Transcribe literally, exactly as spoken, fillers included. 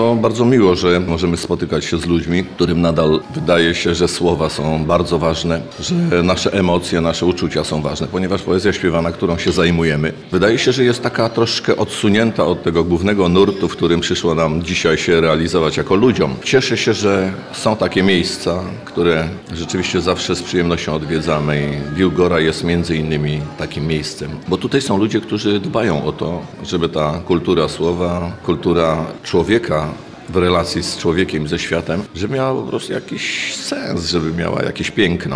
to bardzo miło, że możemy spotykać się z ludźmi, którym nadal wydaje się, że słowa są bardzo ważne, że nasze emocje, nasze uczucia są ważne, ponieważ poezja śpiewana, którą się zajmujemy, wydaje się, że jest taka troszkę odsunięta od tego głównego nurtu, w którym przyszło nam dzisiaj się realizować jako ludziom. Cieszę się, że są takie miejsca, które rzeczywiście zawsze z przyjemnością odwiedzamy i Biłgora jest między innymi takim miejscem, bo tutaj są ludzie, którzy dbają o to, żeby ta kultura słowa, kultura człowieka w relacji z człowiekiem, ze światem, żeby miała po prostu jakiś sens, żeby miała jakieś piękno.